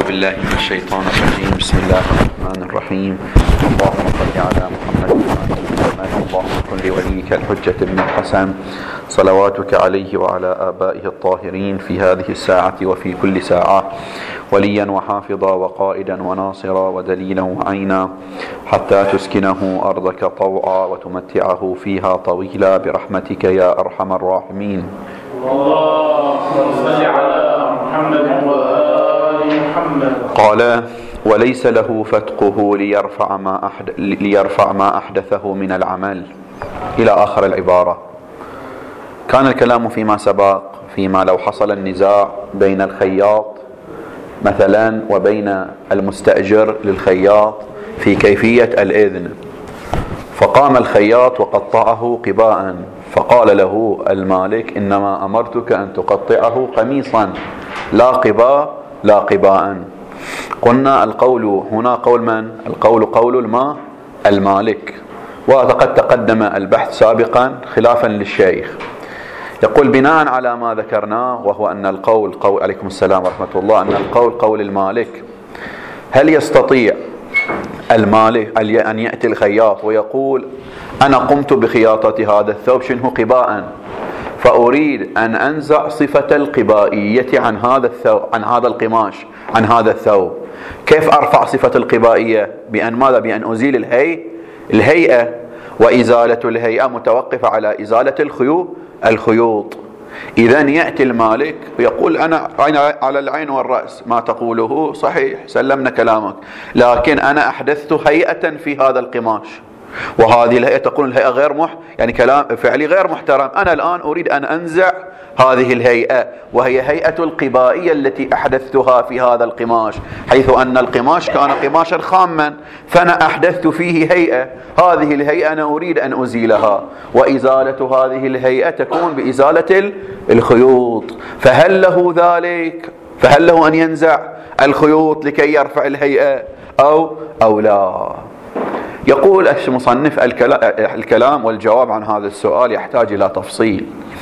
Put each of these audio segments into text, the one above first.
بالله من الشيطان الرجيم. بسم الله الرحمن الرحيم. اللهم صل على محمد اللهم كن لوليك الحجة بن الحسن صلواتك عليه وعلى آبائه الطاهرين في هذه الساعة وفي كل ساعة وليا وحافظا وقائدا وناصرا ودليلا وعينا حتى تسكنه أرضك طوعا وتمتعه فيها طويلا برحمتك يا أرحم الراحمين. اللهم صل على محمد وآل محمد. قال: وليس له فتقه ليرفع ما أحدثه من العمل، إلى آخر العبارة. كان الكلام فيما سبق فيما لو حصل النزاع بين الخياط مثلا وبين المستأجر للخياط في كيفية الإذن، فقام الخياط وقطعه قباء، فقال له المالك: إنما أمرتك أن تقطعه قميصا لا قباء لا قباء. قلنا القول هنا قول من؟ القول قول المالك، وقد تقدم البحث سابقا خلافا للشيخ. يقول بناء على ما ذكرناه، وهو أن القول قول عليكم السلام ورحمة الله، أن القول قول المالك، هل يستطيع المالك أن يأتي الخياط ويقول: أنا قمت بخياطة هذا الثوب شنه قباء، فأريد أن أنزع صفة القبائية عن هذا الثوب، عن هذا القماش، عن هذا الثوب. كيف أرفع صفة القبائية؟ بأن ماذا؟ بأن أزيل الهيئة، وإزالة الهيئة متوقفة على إزالة الخيوط. إذن يأتي المالك ويقول: أنا على العين والرأس، ما تقوله صحيح، سلمنا كلامك، لكن أنا أحدثت هيئة في هذا القماش، وهذه الهيئة تقول الهيئة غير يعني كلام فعلي غير محترم. أنا الآن أريد أن أنزع هذه الهيئة، وهي هيئة القبائية التي أحدثتها في هذا القماش، حيث أن القماش كان قماشا خاما، فأنا أحدثت فيه هيئة، هذه الهيئة أنا أريد أن أزيلها، وإزالة هذه الهيئة تكون بإزالة الخيوط. فهل له ذلك؟ فهل له أن ينزع الخيوط لكي يرفع الهيئة أو لا؟ يقول المصنف: الكلام والجواب عن هذا السؤال يحتاج إلى تفصيل.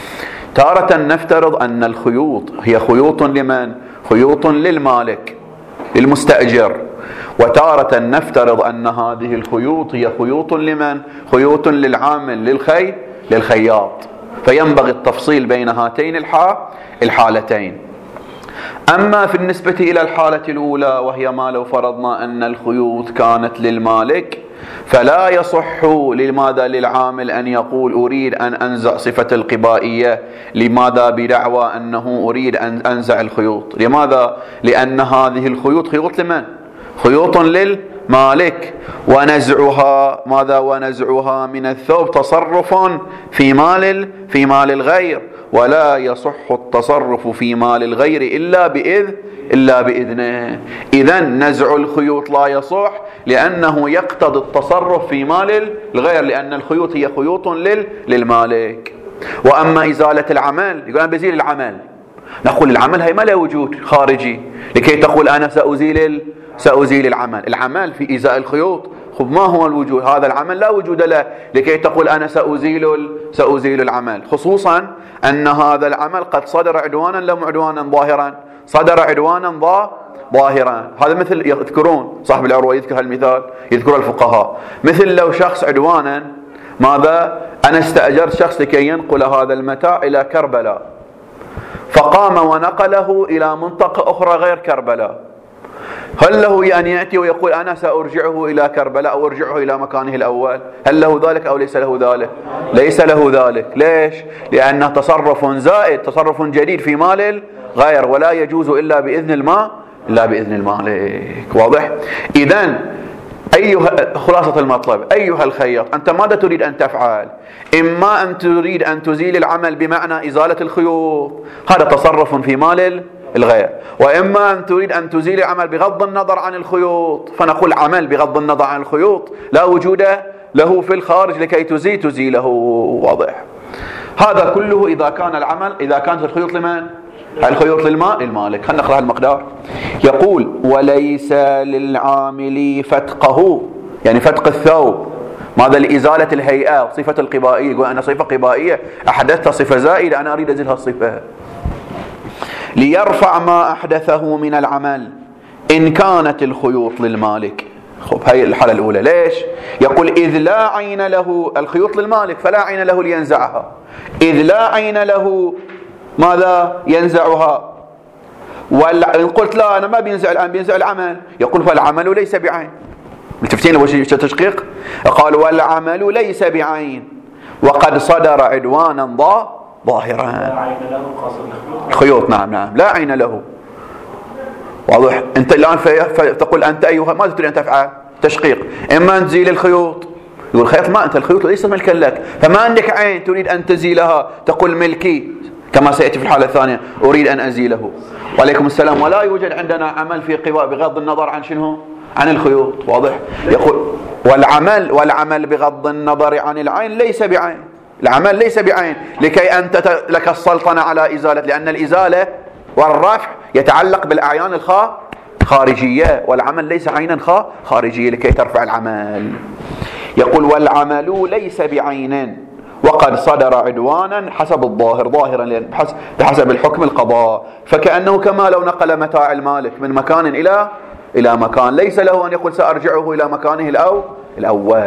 تارة نفترض أن الخيوط هي خيوط لمن؟ خيوط للمالك للمستأجر، وتارة نفترض أن هذه الخيوط هي خيوط لمن؟ خيوط للعامل للخياط، فينبغي التفصيل بين هاتين الحالتين. أما في النسبة إلى الحالة الأولى، وهي ما لو فرضنا أن الخيوط كانت للمالك، فلا يصح لماذا للعامل أن يقول: أريد أن أنزع صفة القبائية. لماذا؟ بدعوى أنه أريد أن أنزع الخيوط. لماذا؟ لأن هذه الخيوط خيوط لمن؟ خيوط للمالك، ونزعها ماذا؟ ونزعها من الثوب تصرف في مال الغير، ولا يصح التصرف في مال الغير إلا بإذنه. إذن نزع الخيوط لا يصح، لأنه يقتضي التصرف في مال الغير، لأن الخيوط هي خيوط للمالك. وأما إزالة العمل، يقول: أنا بزيل العمل. نقول: العمل هي ما له وجود خارجي لكي تقول أنا سأزيل العمل في إزاء الخيوط. خب ما هو الوجود؟ هذا العمل لا وجود له لكي تقول أنا سأزيل العمل، خصوصا أن هذا العمل قد صدر عدوانا لم عدوانا ظاهرا، صدر عدوانا ظاهرا. هذا مثل يذكرون صاحب العروة يذكر هالمثال، يذكر الفقهاء، مثل لو شخص عدوانا ماذا؟ أنا استأجرت شخص لكي ينقل هذا المتاع إلى كربلاء، فقام ونقله إلى منطقة أخرى غير كربلاء. هل له أن يأتي ويقول: أنا سأرجعه إلى كربلاء أو أرجعه إلى مكانه الأول؟ هل له ذلك أو ليس له ذلك؟ ليس له ذلك. ليش؟ لأنه تصرف زائد، تصرف جديد في مال الغير، ولا يجوز إلا بإذن المالك. واضح؟ إذن خلاصة المطلب: أيها الخياط، أنت ماذا تريد أن تفعل؟ إما أن تريد أن تزيل العمل بمعنى إزالة الخيوط، هذا تصرف في مال الغير، وإما أن تريد أن تزيل العمل بغض النظر عن الخيوط، فنقول عمل بغض النظر عن الخيوط لا وجود له في الخارج لكي تزيله. واضح؟ هذا كله إذا كانت الخيوط لمن؟ الخيوط للمالك. خلينا نقرأ المقدار. يقول: وليس للعامل فتقه، يعني فتق الثوب، ماذا؟ لإزالة الهيئة، صفة القبائية. يقول: أنا صفة قبائية أحدثت صفة زائدة، أنا أريد أزيل هالصفة. ليرفع ما أحدثه من العمل، إن كانت الخيوط للمالك. خب هاي الحالة الأولى. ليش؟ يقول إذ لا عين له، الخيوط للمالك فلا عين له لينزعها، إذ لا عين له ماذا ينزعها. وإن قلت لا أنا ما بينزع الآن، بينزع العمل، يقول فالعمل ليس بعين. متفتين أول شيء تشقيق؟ قال والعمل ليس بعين وقد صدر عدوانا ظاهرا. لا عين له الخيوط نعم لا عين له. واضح؟ أنت الآن فتقول أنت أيها ماذا تريد أن تفعل؟ تشقيق. إما أن تزيل الخيوط، يقول الخيط ما أنت الخيوط ليس ملكا لك، فما عندك عين تريد أن تزيلها، تقول ملكي كما سيأتي في الحالة الثانية أريد أن أزيله. وعليكم السلام. ولا يوجد عندنا عمل في قواء بغض النظر عن شنو؟ عن الخيوط. واضح؟ يقول والعمل بغض النظر عن العين ليس بعين، العمل ليس بعين لكي أنت لك السلطنة على إزالة، لأن الإزالة والرفع يتعلق بالأعيان الخارجية، والعمل ليس عينا خارجية لكي ترفع العمل. يقول والعمل ليس بعين وقد صدر عدوانا حسب الظاهر، ظاهرا بحسب الحكم القضاء، فكأنه كما لو نقل متاع المالك من مكان إلى مكان، ليس له أن يقول سأرجعه إلى مكانه الأول.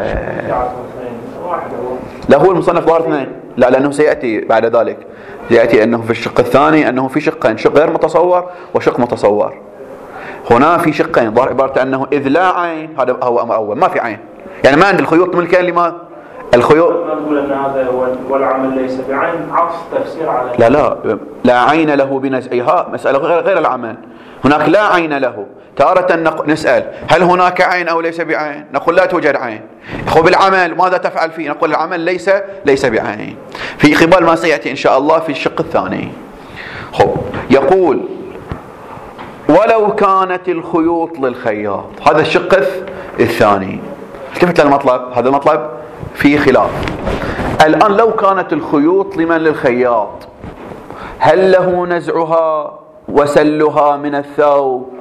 لا هو المصنف ظاهر اثنين، لا لأنه سيأتي بعد ذلك، يأتي أنه في الشق الثاني أنه في شقين، شق غير متصور وشق متصور. هنا في شقين، ظاهر عبارة أنه إذ لا عين، هذا هو أمر أول، ما في عين، يعني ما عند الخيوط ملكا لما الخيوط. ما نقول أن هذا والعمل ليس بعين، عكس تفسير على لا عين له بنزعها، مسألة غير العمل. هناك لا عين له، تارة نسأل هل هناك عين أو ليس بعين؟ نقول لا توجد عين. خب العمل ماذا تفعل فيه؟ نقول العمل ليس بعين، في قبال ما سيأتي إن شاء الله في الشق الثاني. خب يقول ولو كانت الخيوط للخياط، هذا الشق الثاني. التفت للمطلب، هذا المطلب فيه خلاف. الآن لو كانت الخيوط للخياط، هل له نزعها وسلها من الثوب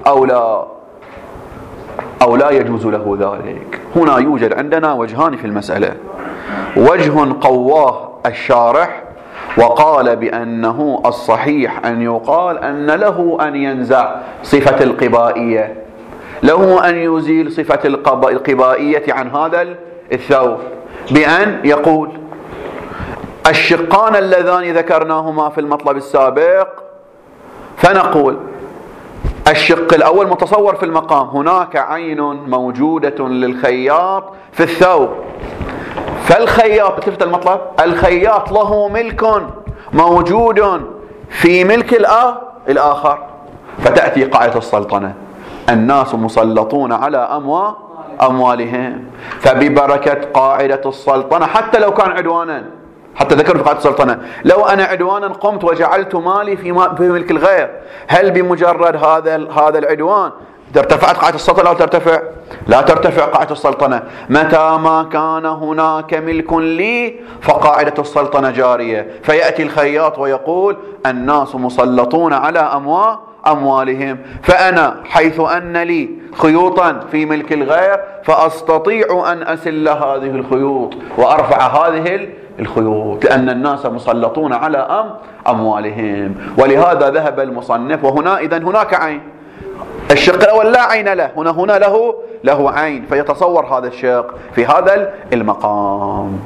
أو لا يجوز له ذلك؟ هنا يوجد عندنا وجهان في المسألة. وجه قواه الشارح وقال بأنه الصحيح أن يقال أن له أن ينزع صفة القبائية، له أن يزيل صفة القبائية عن هذا الثوب، بأن يقول الشقان اللذان ذكرناهما في المطلب السابق، فنقول الشق الأول متصور في المقام، هناك عين موجودة للخياط في الثوب، فالخياط تلفت المطلب، الخياط له ملك موجود في ملك الآخر، فتأتي قاعدة السلطنة، الناس مسلطون على أموالهم، فببركة قاعدة السلطنة حتى لو كان عدوانا، حتى ذكروا في قاعدة السلطنة لو أنا عدوانا قمت وجعلت مالي في ملك الغير، هل بمجرد هذا العدوان ارتفعت قاعدة السلطنة أو ترتفع؟ لا ترتفع قاعدة السلطنة. متى ما كان هناك ملك لي فقاعدة السلطنة جارية، فيأتي الخياط ويقول الناس مسلطون على أموالهم، فأنا حيث أن لي خيوطا في ملك الغير فأستطيع أن أسل هذه الخيوط وأرفع هذه الخيوط، لأن الناس مسلطون على أموالهم. ولهذا ذهب المصنف، وهنا إذن هناك عين، الشق الأول لا عين له، هنا له عين، فيتصور هذا الشق في هذا المقام.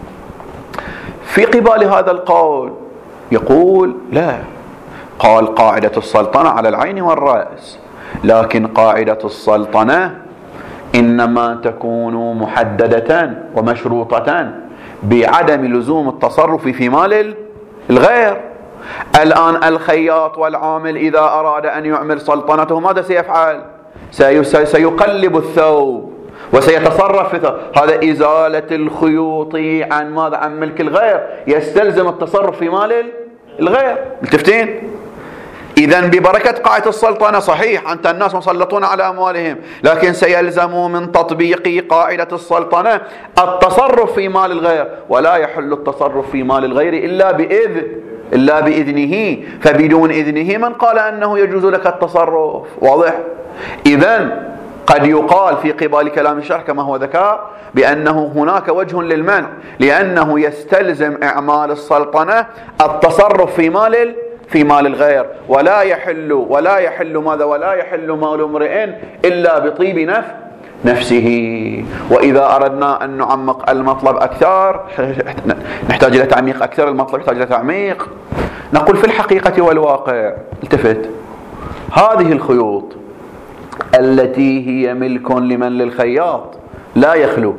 في قبال هذا القول يقول لا، قال قاعدة السلطنة على العين والرأس، لكن قاعدة السلطنة إنما تكون محددة ومشروطة بعدم لزوم التصرف في مال الغير. الآن الخياط والعامل إذا أراد أن يعمل سلطنته ماذا سيفعل؟ سيقلب الثوب وسيتصرف في الثوب، هذا إزالة الخيوط عن ماذا؟ عن ملك الغير، يستلزم التصرف في مال الغير. ملتفتين؟ إذن ببركة قاعدة السلطنة صحيح أنت الناس مسلطون على أموالهم، لكن سيلزم من تطبيق قاعدة السلطنة التصرف في مال الغير، ولا يحل التصرف في مال الغير إلا بإذنه، فبدون إذنه من قال أنه يجوز لك التصرف؟ واضح؟ إذن قد يقال في قبال كلام الشرح كما هو ذكر بأنه هناك وجه للمنع، لأنه يستلزم إعمال السلطنة التصرف في مال الغير، ولا يحل ماذا؟ ولا يحل مال امرئ إلا بطيب نفسه. وإذا أردنا أن نعمق المطلب أكثر نحتاج إلى تعميق أكثر، المطلب يحتاج إلى تعميق، نقول في الحقيقة والواقع التفت، هذه الخيوط التي هي ملك لمن للخياط لا يخلو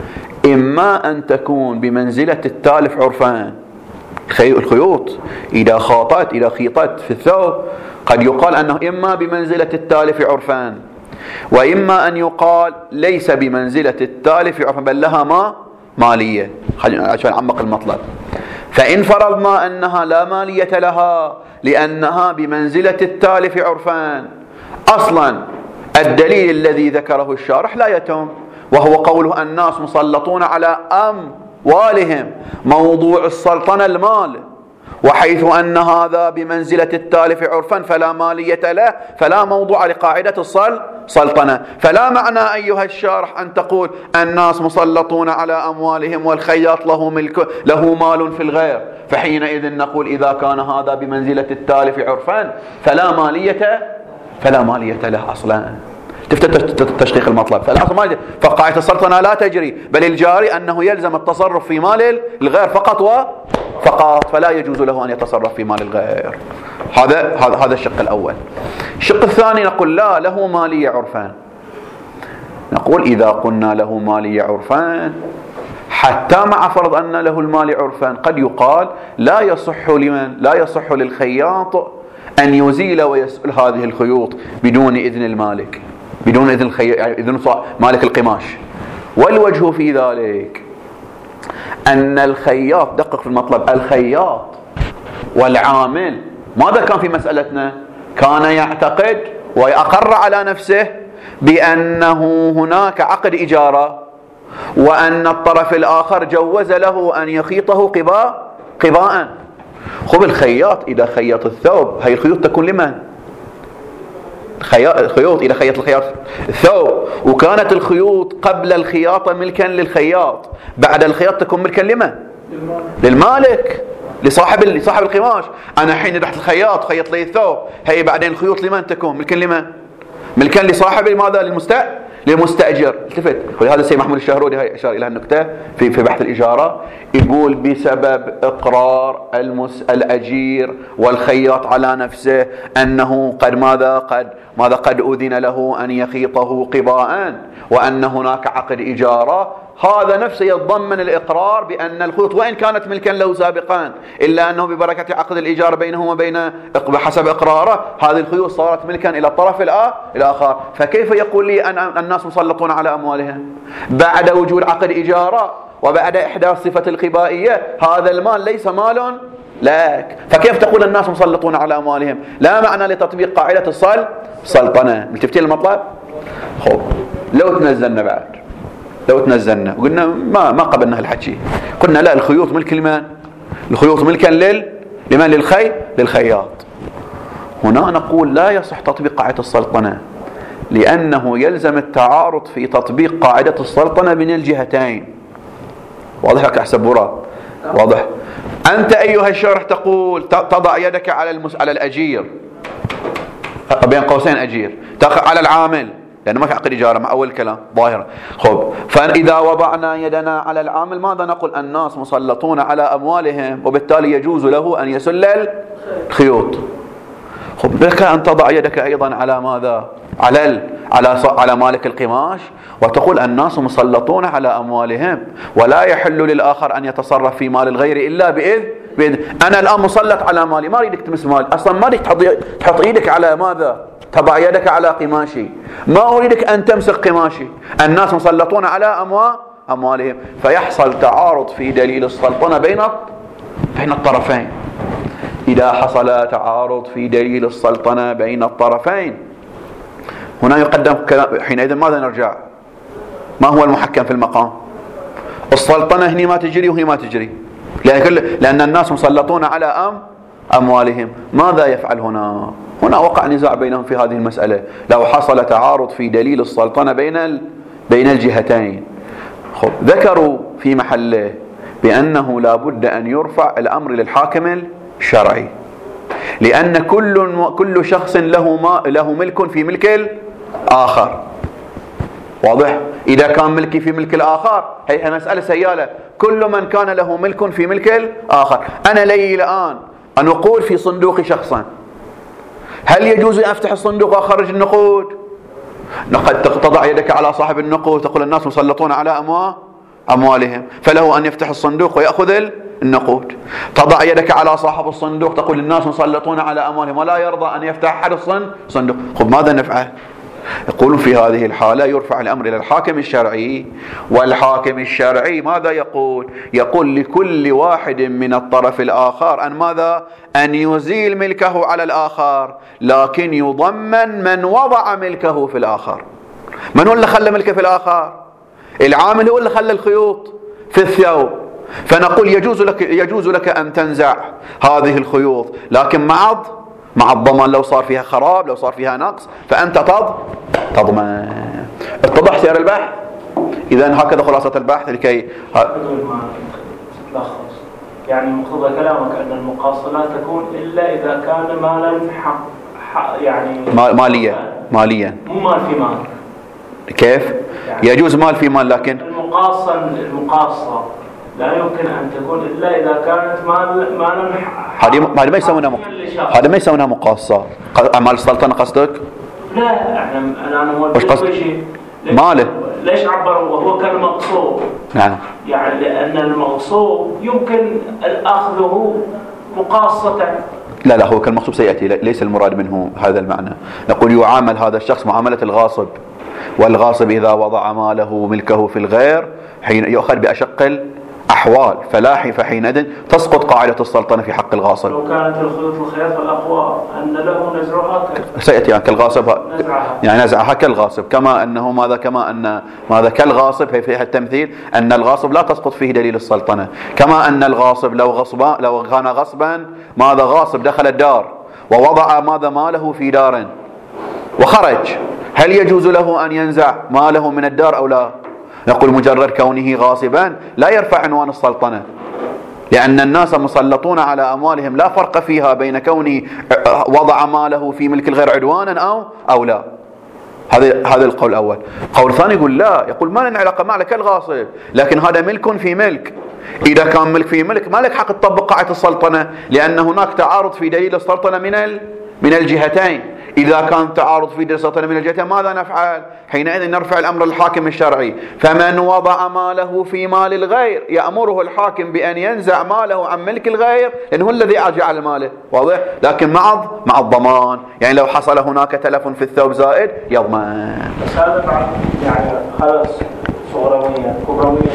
إما أن تكون بمنزلة التالف عرفان. الخيوط إذا خيطت في الثوب قد يقال أنه إما بمنزلة التالف عرفان، وإما أن يقال ليس بمنزلة التالف عرفان بل لها مالية. عشان نعمق المطلب، فإن فرضنا أنها لا مالية لها لأنها بمنزلة التالف عرفان، أصلا الدليل الذي ذكره الشارح لا يتم، وهو قوله الناس مسلطون على أموالهم، موضوع السلطنة المال، وحيث أن هذا بمنزلة التالف عرفا فلا مالية له، فلا موضوع لقاعدة السلطنة. فلا معنى أيها الشارح أن تقول الناس مسلطون على أموالهم والخياط له مال في الغير، فحينئذ نقول إذا كان هذا بمنزلة التالف عرفا فلا مالية له أصلا. تشقيق المطلب، فالأصل فقاعدة السلطنة لا تجري، بل الجاري أنه يلزم التصرف في مال الغير فقط، فلا يجوز له أن يتصرف في مال الغير. هذا الشق الأول. الشق الثاني نقول لا، له مالية عرفان. نقول إذا قلنا له مالية عرفان، حتى مع فرض أن له المال عرفان قد يقال لا يصح للخياط أن يزيل ويسأل هذه الخيوط بدون إذن المالك، بدون إذن مالك القماش. والوجه في ذلك أن الخياط، دقق في المطلب، الخياط والعامل ماذا كان في مسألتنا؟ كان يعتقد ويقر على نفسه بأنه هناك عقد إجارة، وأن الطرف الآخر جوز له أن يخيطه قباء. خب الخياط إذا خيط الثوب، هي الخيوط تكون لمن؟ الخيوط إذا خيط الخياط الثوب، وكانت الخيوط قبل الخياطة ملكا للخياط، بعد الخياط تكون ملكا لمن؟ للمالك، لصاحب القماش. أنا حين رحت الخياط خيط لي الثوب، هي بعدين الخيوط لمن تكون؟ ملكا لمن؟ ملكا لصاحب ماذا؟ للمستأجر. التفت، ولهذا السيد محمود الشهرودي هي أشار إلى النكتة في بحث الإجارة، يقول بسبب إقرار الأجير والخياط على نفسه أنه قد أذن له أن يخيطه قباء، وأن هناك عقد إجارة، هذا نفسه يتضمن الإقرار بأن الخيوط وإن كانت ملكا له سابقا، إلا أنه ببركة عقد الإجارة بينه وبين بحسب إقراره هذه الخيوط صارت ملكا إلى الطرف الآخر. فكيف يقول لي أن الناس مسلطون على أموالهم بعد وجود عقد إجارة وبعد إحداث صفة القبائية؟ هذا المال ليس مال لك، فكيف تقول الناس مسلطون على أموالهم؟ لا معنى لتطبيق قاعدة السلطنة. ملتفتين المطلب؟ خب لو تنزلنا وقلنا ما قبلنا هالحكي، قلنا لا، الخيوط ملك لمن؟ الخيوط ملكا لمن؟ للخياط. هنا نقول لا يصح تطبيق قاعدة السلطنة، لأنه يلزم التعارض في تطبيق قاعدة السلطنة من الجهتين. واضح لك أحسب برا؟ واضح. أنت أيها الشارح تقول تضع يدك على الأجير، بين قوسين أجير، على العامل، لأنه ما في عقد إجارة مع أول كلام ظاهرة. خب، فإذا وضعنا يدنا على العامل ماذا نقول؟ الناس مسلطون على أموالهم، وبالتالي يجوز له أن يسل الخيوط. خب، لك أن تضع يدك أيضا على ماذا؟ على مالك القماش، وتقول الناس مسلطون على أموالهم، ولا يحل للآخر أن يتصرف في مال الغير إلا بإذن. أنا الآن مسلط على مالي، ما أريدك تمس مالي أصلا، ما أريدك تحط إيدك على ماذا؟ تضع يدك على قماشي، ما أريدك أن تمسك قماشي. الناس مسلطون على أموالهم، فيحصل تعارض في دليل السلطنة بين الطرفين. إذا حصل تعارض في دليل السلطنة بين الطرفين، هنا يقدم كلام. حينئذ ماذا نرجع؟ ما هو المحكم في المقام؟ السلطنة هني ما تجري وهي ما تجري، لأن الناس مسلطون على أموالهم. ماذا يفعل هنا؟ هنا وقع نزاع بينهم في هذه المسألة. لو حصل تعارض في دليل السلطنة بين الجهتين، ذكروا في محله بأنه لا بد أن يرفع الأمر للحاكم الشرعي، لأن كل شخص له ملك في ملك الآخر. واضح؟ إذا كان ملكي في ملك الآخر هي مسألة سيالة، كل من كان له ملك في ملك الآخر. أنا لي الآن النقود في صندوق شخصا، هل يجوز أن أفتح الصندوق وأخرج النقود؟ قد تضع يدك على صاحب النقود تقول الناس مسلطون على أموالهم، فله أن يفتح الصندوق ويأخذ النقود. تضع يدك على صاحب الصندوق تقول الناس مسلطون على أموالهم ولا يرضى أن يفتح أحد الصندوق. خب ماذا نفعل؟ يقول في هذه الحالة يرفع الأمر إلى الحاكم الشرعي، والحاكم الشرعي ماذا يقول؟ يقول لكل واحد من الطرف الآخر أن ماذا؟ أن يزيل ملكه على الآخر، لكن يضمن من وضع ملكه في الآخر. من هو اللي خلى ملكه في الآخر؟ العامل هو اللي خلى الخيوط في الثوب، فنقول يجوز لك أن تنزع هذه الخيوط، لكن مع الضمان. لو صار فيها خراب، لو صار فيها نقص، فأنت تضمن. اتضح سير البحث؟ إذن هكذا خلاصة البحث لكي تلخص. يعني مقتضى كلامك أن المقاصة لا تكون إلا إذا كان مالا يعني ماليا مو مال في مال. كيف؟ يعني يجوز مال في مال، لكن المقاصة لا يمكن أن تكون إلا إذا كانت مالا هذه ما يسمونها مقاصة. أعمال السلطنة قصدك؟ لا، أنا وش قصدك؟ ماله ليش عبروا وهو كان مقصود؟ نعم. يعني لأن المقصود يمكن أخذه مقاصة. لا هو كالمقصود سيأتي، ليس المراد منه هذا المعنى. نقول يعامل هذا الشخص معاملة الغاصب، والغاصب إذا وضع ماله ملكه في الغير حين يؤخذ بأشق الأحوال، فحينئذ تسقط قاعدة السلطنة في حق الغاصب. لو كانت الخيوط الخياط والأقوى أن له نزعها سيأتي يعني كالغاصب، يعني نزعها كالغاصب، كما أن كالغاصب هي فيها التمثيل أن الغاصب لا تسقط فيه دليل السلطنة، كما أن الغاصب لو كان غصبا ماذا غاصب دخل الدار ووضع ماله في دار وخرج، هل يجوز له أن ينزع ماله من الدار أو لا؟ نقول مجرد كونه غاصبا لا يرفع عنوان السلطنة، لأن الناس مسلطون على أموالهم، لا فرق فيها بين كونه وضع ماله في ملك الغير عدوانا أو لا. هذا القول الأول. قول ثاني يقول لا، يقول ما لنا علاقة معك كالغاصب، لكن هذا ملك في ملك. إذا كان ملك في ملك ما لك حق تطبق قاعدة السلطنة، لأن هناك تعارض في دليل السلطنة من الجهتين. إذا كان تعارض في دليل السلطنة من الجهتين ماذا نفعل؟ حينئذ نرفع الأمر للحاكم الشرعي. فمن وضع ماله في مال الغير يأمره الحاكم بأن ينزع ماله عن ملك الغير، لأنه الذي جعل ماله. واضح؟ لكن مع الضمان، يعني لو حصل هناك تلف في الثوب زائد يضمن. بس هذا يعني خلاص صغرويا كبرويا،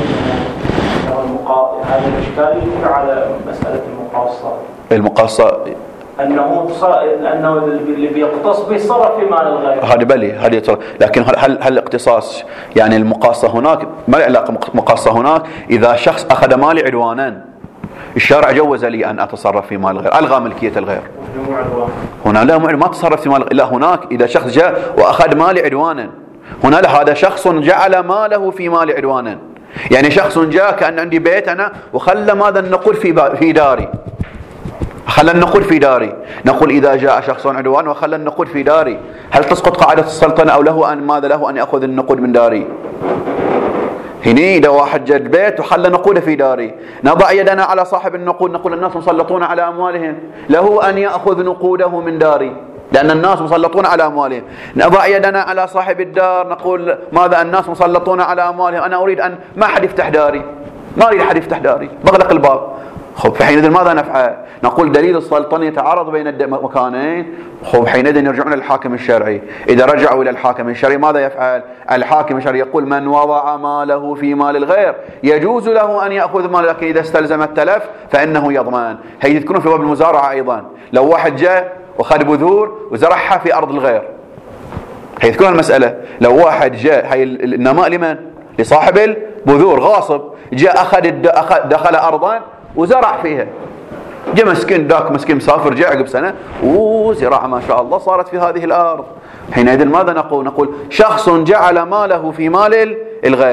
هذا الإشكال يدل على مسألة المقاصة أنه اللي بيقتص به صرف في مال الغير. هذه بلي لكن هل الاقتصاص يعني المقاصة هناك ما له علاقة. مقاصة هناك إذا شخص أخذ مالي عدوانا، الشارع جوز لي أن أتصرف في مال الغير، ألغى ملكية الغير. هنا لا ما تصرف في مال، لا هناك إذا شخص جاء وأخذ مالي عدوانا، هنا هذا شخص جعل ماله في مال عدوانا. يعني شخص جاء كأن عندي بيت أنا وخلى ماذا النقود في داري، خلى النقود في داري. نقول إذا جاء شخص عدوان وخلى النقود في داري، هل تسقط قاعدة السلطنة أو له أن يأخذ النقود من داري؟ هنا إذا واحد جد بيت وخلى نقوده في داري، نضع يدنا على صاحب النقود نقول الناس مسلطون على أموالهم، له أن يأخذ نقوده من داري لأن الناس مسلطون على أموالهم. نضع يدنا على صاحب الدار نقول ماذا الناس مسلطون على أموالهم، أنا أريد أن ما أحد يفتح داري، ما أريد أحد يفتح داري، بغلق الباب. خب فحينئذ ماذا نفعل؟ نقول دليل السلطنة يتعارض بين المكانين. خب حينئذ يرجعون للحاكم الشرعي. إذا رجعوا إلى الحاكم الشرعي ماذا يفعل؟ الحاكم الشرعي يقول من وضع ماله في مال الغير يجوز له أن يأخذ ماله، لكن إذا استلزم التلف فإنه يضمن. هي تذكرون في باب المزارعة أيضا، لو واحد جاء وخذ بذور وزرعها في أرض الغير، هي تذكرون المسألة. لو واحد جاء، هي النماء لمن؟ لصاحب البذور، غاصب جاء دخل أرضا وزرع فيها، جاء مسكين ذاك مسكين مسافر جاء عقب سنة وزراعة ما شاء الله صارت في هذه الأرض. حينئذ ماذا نقول؟ نقول شخص جعل ماله في مال الغير،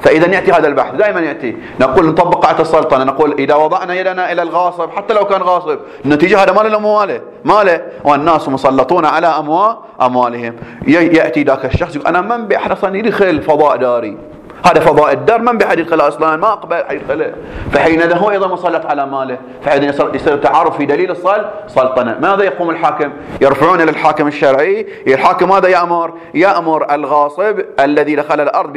فإذا يأتي هذا البحث دائما يأتي، نقول نطبق قاعدة السلطنة، نقول إذا وضعنا يدنا إلى الغاصب حتى لو كان غاصب النتيجة هذا ماله ماله والناس مسلطون على أموالهم. يأتي ذاك الشخص يقول أنا من بحرصني يدخل فضاء داري، هذا فضاء الدار من بحد يدخله أصلا، ما أقبل يدخله، فحينئذ هو أيضا مسلط على ماله، فحينئذ يصير تعارف في دليل السلطنة. ماذا يقوم الحاكم؟ يرفعون إلى الحاكم الشرعي. الحاكم ماذا يأمر الغاصب الذي دخل الأرض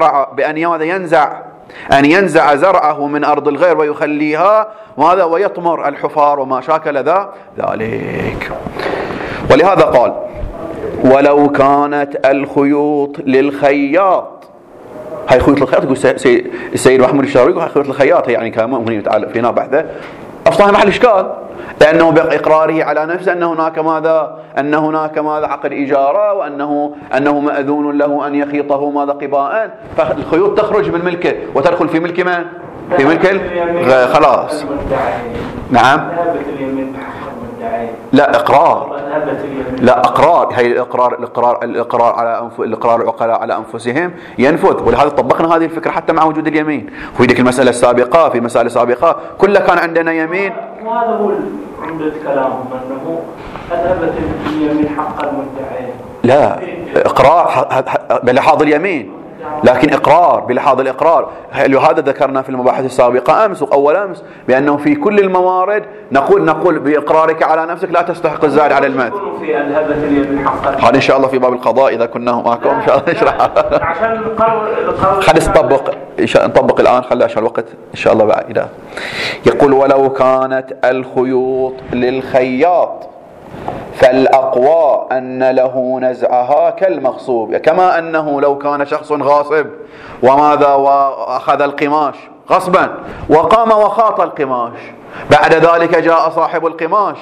أن ينزع زرعه من أرض الغير ويخليها ماذا ويطمر الحفار وما شاكل ذلك. ولهذا قال ولو كانت الخيوط للخياط، هاي خيوط الخياط يقول السيد محمود الشاروي يقول هاي خيوط الخياط، يعني كان ممكن يتعلق فينا بحثه أصلا محل إشكال، لأنه بإقراره على نفسه أن هناك ماذا عقد إجارة، وأنه مأذون له أن يخيطه ماذا قباء، فالخيوط تخرج من ملكه وتدخل في ملك من؟ في ملك خلاص. نعم لا اقرار هي الاقرار على الاقرار العقلاء على انفسهم ينفذ. ولهذا طبقنا هذه الفكره حتى مع وجود اليمين. في ذيك المساله السابقه، في مسائل سابقه كلها كان عندنا يمين. وهذا هو عمدة كلامهم انه اذهبت اليمين حق المدعي. لا اقرار بلحاظ اليمين، لكن إقرار بلحاظ الإقرار. لهذا ذكرنا في المباحث السابقة أمس وأول أمس بأنه في كل الموارد نقول بإقرارك على نفسك لا تستحق الزائد على المال. هذا إن شاء الله في باب القضاء إذا كنا معكم إن شاء الله نشرح. عشان خلينا نطبق الآن، خلي عشان الوقت إن شاء الله بعد. يقول ولو كانت الخيوط للخياط فالأقوى أن له نزعها كالمغصوب، كما أنه لو كان شخص غاصب وماذا وأخذ القماش غصبا وقام وخاط القماش، بعد ذلك جاء صاحب القماش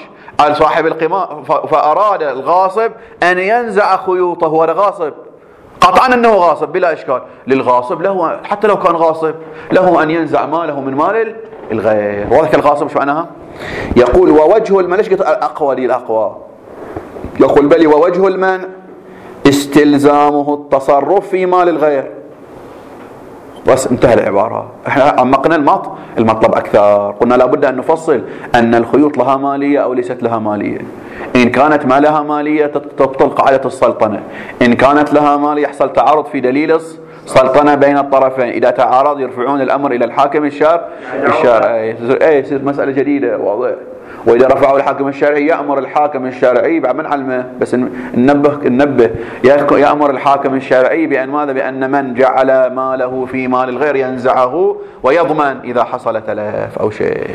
فأراد الغاصب أن ينزع خيوطه، هو غاصب قطعا أنه غاصب بلا إشكال، للغاصب له حتى لو كان غاصب له أن ينزع ماله من مال الغير. وذلك الغاصب شو معناها؟ يقول ووجه المنع، ليش قلت الأقوى دي الأقوى؟ يقول بل ووجه المنع استلزامه التصرف في مال الغير. بس انتهى العبارة. احنا عمقنا المطلب أكثر، قلنا لابد أن نفصل أن الخيوط لها مالية أو ليست لها مالية. إن كانت ما لها مالية تبطل قاعدة السلطنة، إن كانت لها مالية يحصل تعارض في دليل السلطنة بين الطرفين، إذا تعارض يرفعون الأمر إلى الحاكم الشرعي. يصير مسألة جديدة واضح. وإذا رفعوا الحاكم الشرعي يأمر الحاكم الشرعي بعد من علمه، بس ننبه يأمر الحاكم الشرعي بأن ماذا؟ بأن من جعل ماله في مال الغير ينزعه ويضمن إذا حصل تلف أو شيء.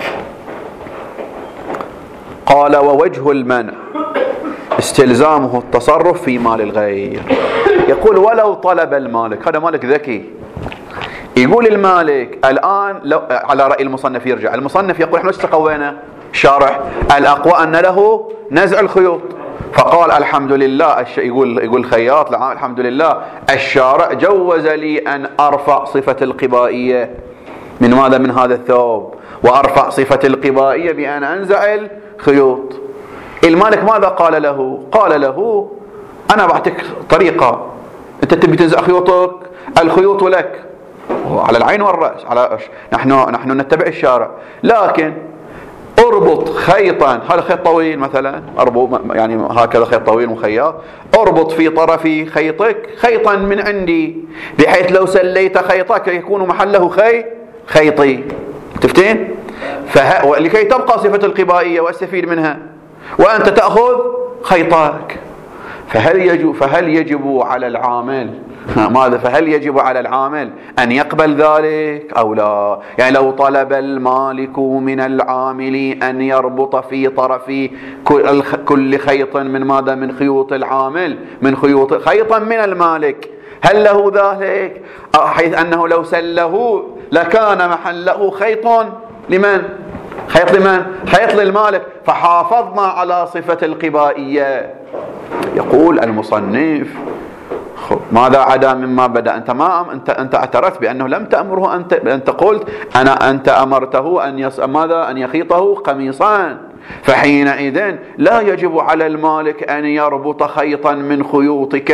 قال ووجه المنع استلزامه التصرف في مال الغير. يقول ولو طلب المالك، هذا مالك ذكي، يقول المالك الآن لو على رأي المصنف يرجع، المصنف يقول احنا استقوينا الشارح الأقوى أن له نزع الخيوط، فقال الحمد لله يقول خياط الحمد لله الشارع جوز لي أن أرفع صفة القبائية من ماذا؟ من هذا الثوب، وأرفع صفة القبائية بأن أنزع الخيوط. المالك ماذا قال له؟ قال له أنا بعطيك طريقة، أنت تبي تنزع خيوطك، الخيوط لك على العين والرأس، نحن نتبع الشارع، لكن اربط خيطا، هذا خيط طويل مثلا، يعني هكذا خيط طويل مخيط، اربط في طرف خيطك خيطا من عندي بحيث لو سليت خيطك يكون محله خيطي، تفتين؟ لكي تبقى صفة القبائية واستفيد منها وأنت تأخذ خيطك. فهل يجب على العامل ماذا؟ فهل يجب على العامل أن يقبل ذلك أو لا؟ يعني لو طلب المالك من العامل أن يربط في طرف كل خيط من ماذا؟ من خيوط العامل، من خيوط خيطا من المالك، هل له ذلك؟ حيث أنه لو سله لكان محله خيط لمن؟ خيط للمالك، فحافظنا على صفة القبائية. يقول المصنف ماذا عدا مما بدأ؟ أنت اعترفت بأنه لم تأمره، أنت قلت أنت أمرته أن يخيطه قميصان، فحينئذ لا يجب على المالك أن يربط خيطا من خيوطك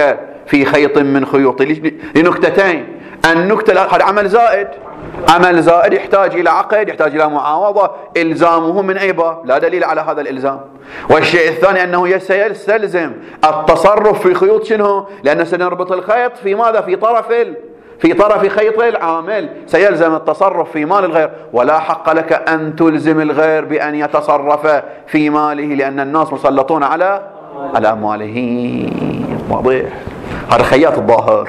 في خيط من خيوط لنكتتين. النكتة هذا عمل زائد، عمل زائد يحتاج إلى عقد، يحتاج إلى معاوضة، إلزامه من أي باب؟ لا دليل على هذا الإلزام. والشيء الثاني أنه يستلزم التصرف في خيوط شنو؟ لأن سنربط الخيط في ماذا؟ في طرف خيط العامل، سيلزم التصرف في مال الغير، ولا حق لك أن تلزم الغير بأن يتصرف في ماله، لأن الناس مسلطون على أمواله. واضح؟ هذا خياط الظاهر.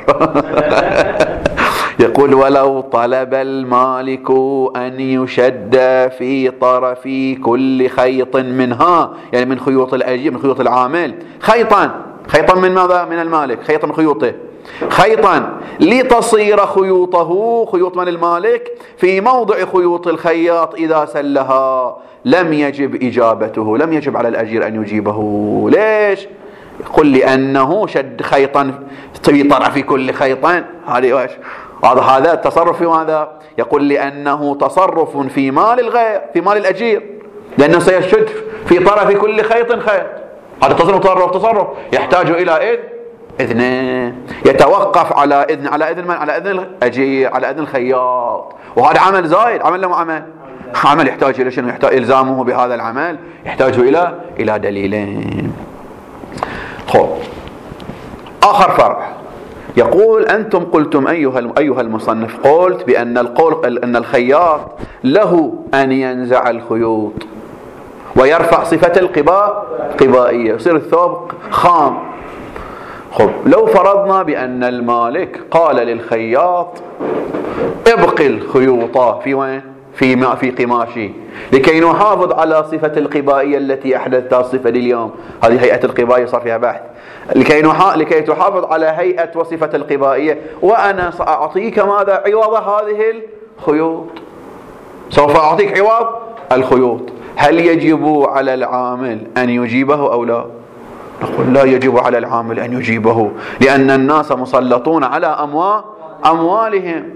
يقول ولو طلب المالك أن يشد في طرف كل خيط منها، يعني من خيوط الأجير، من خيوط العامل، خيطا من ماذا؟ من المالك، خيطا من خيوطه، خيطا لتصير خيوطه، خيوط من المالك، في موضع خيوط الخياط إذا سلها لم يجب إجابته، لم يجب على الأجير أن يجيبه. ليش؟ يقول لأنه شد خيطا في طرف كل خيطين، هذا التصرف في ماذا؟ يقول لأنه تصرف في مال الغير، في مال الأجير، لأنه سيشد في طرف كل خيط خيط. هذا تصرف يحتاج إلى إذن، يتوقف على إذن من؟ على إذن الأجير، على إذن الخياط. وهذا عمل زائد، عمل له عمل يحتاج إلى شنو؟ يحتاج إلزامه بهذا العمل يحتاج إلى دليلين. خب، آخر فرع يقول أنتم قلتم أيها المصنف، قلت بأن أن الخياط له أن ينزع الخيوط ويرفع صفة القبائية، يصير الثوب خام. خب، لو فرضنا بأن المالك قال للخياط ابقي الخيوط في وين؟ في قماشي، لكي نحافظ على صفة القبائية التي أحدثتها الصفة اليوم. هذه هيئة القبائية صار فيها بحث، لكي تحافظ على هيئة وصفة القبائية، وأنا سأعطيك ماذا؟ عوض هذه الخيوط، سوف أعطيك عوض الخيوط. هل يجب على العامل أن يجيبه أو لا؟ نقول لا يجب على العامل أن يجيبه، لأن الناس مسلطون على أموالهم،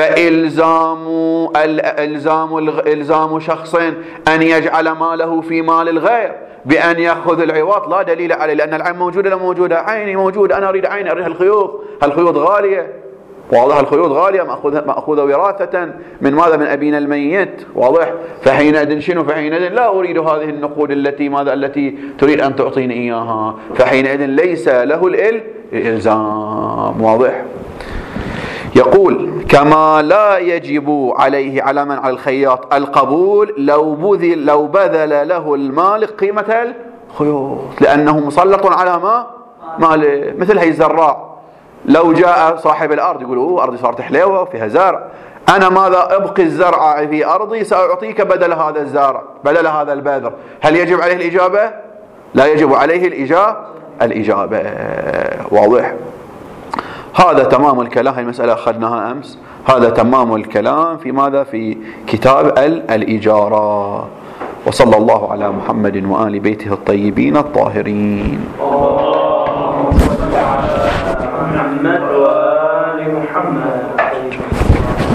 فإلزام شخص أن يجعل ماله في مال الغير بأن يأخذ العوض لا دليل عليه، لأن العين موجودة، لا موجودة، عيني موجودة، أنا أريد عيني، أريد الخيوط غالية، واضح؟ الخيوط غالية مأخوذة وراثة من ماذا؟ من أبينا الميت، واضح؟ فحينئذ شنو؟ فحينئذ لا أريد هذه النقود التي تريد أن تعطيني إياها، فحينئذ ليس له الإلزام، واضح؟ يقول كما لا يجب عليه على من على الخياط القبول لو بذل له المالك قيمة الخيوط، لأنه مسلط على ماله. مثل هي الزراع، لو جاء صاحب الأرض يقول أرضي صارت حليوة وفيها زرع، أنا ماذا؟ أبقي الزرع في أرضي، سأعطيك بدل هذا الزرع، بدل هذا البذر. هل يجب عليه الإجابة؟ لا يجب عليه الإجابة، واضح؟ هذا تمام الكلام، هذه المسألة أخذناها أمس، هذا تمام الكلام في ماذا؟ في كتاب الإجارة. وصلى الله على محمد وآل بيته الطيبين الطاهرين. محمد وآل محمد.